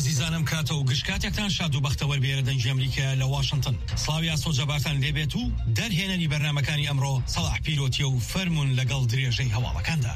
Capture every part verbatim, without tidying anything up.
عزیزانم کاتە و گشتکاتێکتان شاد و بەختەوەر بێرە دەنگی ئەمریکا لە واشنگتن. سڵاوی ئاسۆجەبارتان لێبێت و دەرهێنەری بەرنامەکانی ئەمڕۆ سەلاح پیرۆتیە و فەرمون لەگەڵ درێژەی هەواڵەکاندا.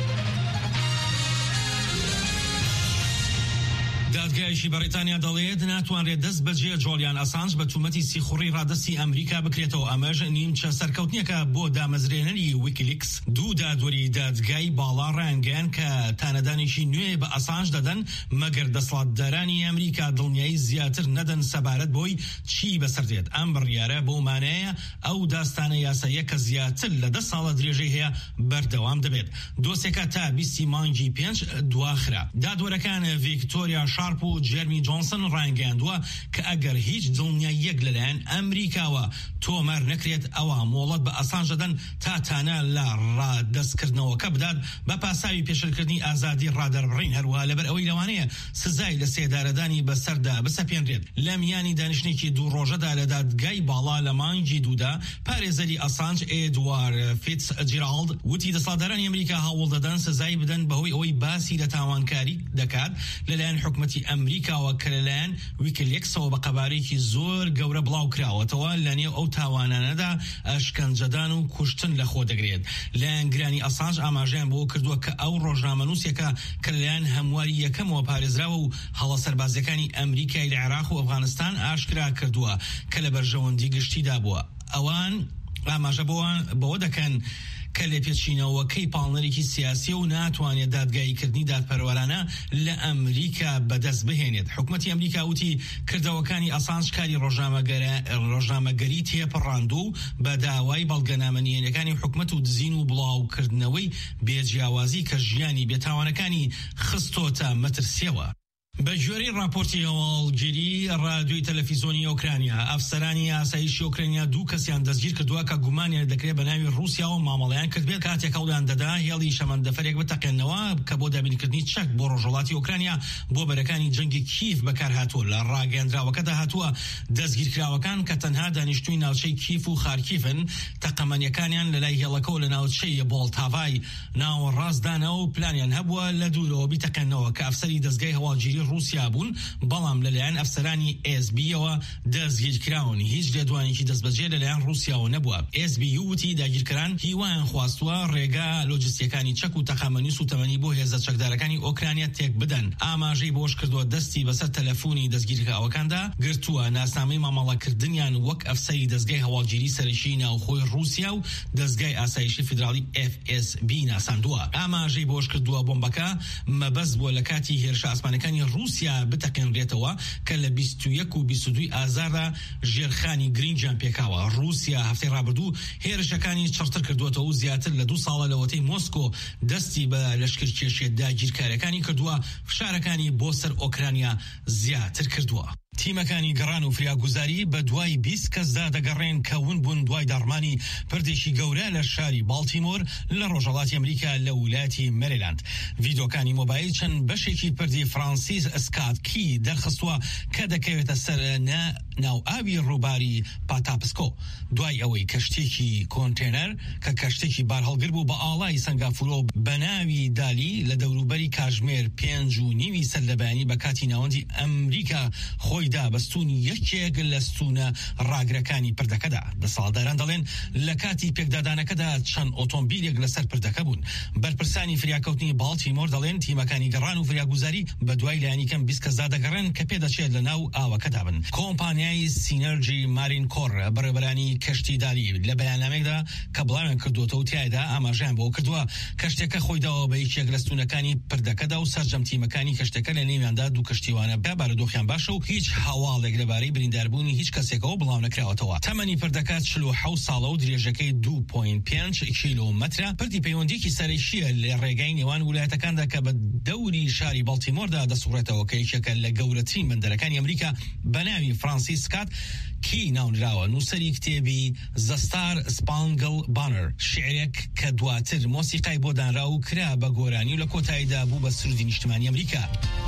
دادگایشی بەریتانیا دەڵێت ناتوانرێت دەست بەجێ جۆلیان ئەسانج بە تومەتی سیخوڕی ڕادستی ئەمریکا بکرێتەوە. ئەمەش نیمچە سەرکەوتنیەکە بۆ دامەزرێنەری ویکیلیکس. دوو دادوەری دادگای باڵا ڕایانگەیان کە تانەدانێکی نوێ بە ئەسانج دەدەن مەگەر دەسەڵاتدارانی ئەمریکا دڵنیایی زیاتر نەدەن سەبارەت بۆی چی بەسەردێت. ئەم بڕیارە بۆ مانایە ئەو داستانە یاساییە کە زیاتر لە دە ساڵە درێژەی هەیە بەردەوام دەبێت. دۆسێکە تا بیستی مانگی پێنج دواخرا. دادوەرەکان ڤیکتۆریا شارپ و جێرمی جۆنسن ڕایانگەیاندووە کە ئەگەر هیچ دڵنیاییەک لەلایەن ئەمریکاوە تۆمار نەکرێت ئەوە مۆڵەت بە ئەسانج دەدەن تا تانە لە ڕادەستکردنەوەکە بدات بە پاساوی پێشەلکردنی ئازادی ڕادەربڕین. هەروەها لەبەر ئەوەی لەوانەیە سزای لە سێدارەدانی بەسەردا بسەپێنرێت. لە میانی دانیشتێکی دوو ڕۆژەدا لە دادگای باڵا لە مانگی دوودا پارێزەری ئەسانج ئێدوار فیتس جیرالد وتی دەسەڵاتدارانی ئەمریکا هەوڵ دەدەن سزای بدەن بەهۆی ئەوەی باسی لە تاوانکاری دەکات لەلایەن حکومەتی ئەمریکاوە کە لەلایەن ویکیلیکسەوە بە قەبارەیەکی زۆر گەورە بڵاو کراوەتەوە لەنێو ئەو تاوانانەدا ئەشکەنجەدان و کوشتن لەخۆ دەگرێت. لایەنگرانی ئەسانج ئاماژەیان بۆ کردووە کە ئەو ڕۆژنامەنووسێکە کە لەلایەن هەمواری یەکەمەوە پارێزراوە و هەڵە سەربازیەکانی ئەمریکای لە عێراق و ئەفغانستان ئاشکرا کردووە کە لە بەرژەوەندی گشتیدا بووە. ئەوان ئاماژە بەوە دەکەن کە لە پێچینەوەکەی پاڵنەرێکی سیاسی و ناتوانێت دادگاییکردنی دادپەروەرانە لە ئەمریکا بەدەست بهێنێت. حکومەتی ئەمریکا وتی کردەوەکانی ئەسانج کاری ڕۆژنامەگەری تێپەڕاند و بە داوای بەڵگەنامەنیێنەکانی حکومەت و دزین و بڵاوکردنەوەی بێجیاوازی کە ژیانی بێتاوانەکانی خستۆتە مەترسیەوە. بە ژێری راپۆرتی هەواڵگیری ڕادیۆی تەلەڤیزیۆنی ئۆکرانیا ئەفسەرانی ئاسایشی ئۆکرانیا دوو کەسیان دەستگیر کردووە کە گومانیان دەکرێت بە ناوی رووسیا و مامەڵەیان کردبێت کاتێک هەوڵیان دەدا هێڵی شەمەندەفەرێک بتەقێنەوە کە بۆ دابینکردنی چەک بۆ ڕۆژهەڵاتی ئۆکرانیا بۆ بەرەکانی جەنگی کیف بەکار هاتووە. لە ڕاگەیاندراوەکەدا هاتووە دەستگیرکراوەکان کە تەنها دانیشتووی ناوچەی کیف و خارکیفن تەقەمەنیەکانیان لە لای هێڵەکەەوە لە ناوچەی بۆڵتاڤای ناوەڕاستدانەوە و پلانیان هەبووە لە دوورەوە بیتەقێنەوە کە ئەفسەری دەستگای هەواڵگیری رووسیا بوون، بەڵام لەلایەن ئەفسەرانی ئێس بیەوە دەستگیرکراون. هیچ لێدوانێکی دەستبەجێ لەلایەن رووسیاوە نەبووە. ئێس بی وتی داگیرکەران هیوایان خواستووە ڕێگا لۆجستیەکانی چەک و تەقامەنی سوتەمەنی بۆ هێزە چەکدارەکانی ئۆکرانیا تێک بدەن. ئاماژەی بۆش کردووە دەستی بەسەر تەلەفۆنی دەستگیرکراوەکاندا گرتووە ناسنامەی مامەڵەکردنیان وەک ئەفسەری دەستگای هەواڵگیری سەرەکی ناوخۆی رووسیا و دەستگای ئاسایشی فیدراڵی ئێف ئێس بی ناساندووە. ئاماژەی بۆش کردووە بۆمبەکە مەبەست بووە لە کاتی هێرشە ئاسمانەکانی رووسیا بتەقێنرێتەوە کە لە بیست و یەک و بیست و دوو ئازاردا ژێرخانی گرینجیان پێکاوە. رووسیا هەفتەی ڕابردوو هێرشەکانی چڕتر کردووەتەوە و زیاتر لە دوو ساڵە لەوەتەی مۆسکۆ دەستی بە لەشکرکێشیە داگیرکاریەکانی کردووە، فشارەکانی بۆ سەر ئۆکرانیا زیاتر کردووە. تیمەکانی گەڕان و فریاگوزاری بە دوای بیست کەسدا دەگەڕێن کە ون بوون دوای داڕمانی پردێکی گەورە لە شاری بالتیمۆر لە ڕۆژهەڵاتی ئەمریکا لە ویلایەتی مەریلاند. ڤیدۆکانی مۆبایل چەند بەشێکی پردی فرانسیس سکاتکی دەرخستووە کە دەکەوێتە سەر ناو ئاوی ڕووباری پاتاپسکۆ دوای ئەوەی کەشتێکی کۆنتێنەر کە کەشتێکی بار هەڵگر بوو بە ئاڵای سەنگافورۆ بە ناوی دالی لە دەوروبەری کاژمێر پێنج و نیوی سەردەبیانی بە کاتی ناوەندی ئەمریکا خۆیدا بەستوونی یەکێک لە ستونە ڕاگرەکانی پردەکەدا. دەسەڵاتداران دەڵێن لە کاتی پێکدادانەکەدا چەند ئۆتۆمبیلێک لەسەر پردەکە بوون. بەرپرسانی فریاکەوتنی باڵتیمۆر دەڵێن تیمەکانی گەڕان و فریاگوزاری بە دوای لایەنی کەم بیست کەسدا دەگەڕێن کە پێدەچێت لە ناو ئاوەکەدا بن. کۆمپانیای سینەرجی مارین کۆر بەڕێوەبەرانی کەشتیداری لە بەیاننامەیەکدا کە بڵاویان کردووەتەوە و تایدا ئاماژەیان بۆ کردووە کەشتێکە خۆیداوە بە یەکێک لە ستونەکانی پردەکەدا و سەرجەم تیمەکانی کەشتەکە لە نێویاندا دوو کەشتیوانە بە بارودۆخیان باشە و هیچ هەواڵێک لەبارەی برینداربوونی هیچ کەسێکەوە بڵاو نەکراوەتەوە. تەمەنی پردەکە چل و حەوت ساڵە و درێژەکەی دوو پۆینت پێنج کیلۆمەترە. پردی پەیوەندیەکی سەرەکیە لە ڕێگای نێوان ویلایەتەکاندا کە بە دەوری شاری بالتیمۆردا دەسوڕێتەوە کە یەکێکە لە گەورەترین بەندەرەکانی ئەمریکا بە ناوی فرانسیس سکات کی ناونراوە. نووسەری کتێبی The Star Spangled Banner شعرێک کە دواتر مۆسیقای بۆ دانرا و کرا بە گۆرانی و لە کۆتاییدا بوو بە سرودی نیشتمانی ئەمریکا.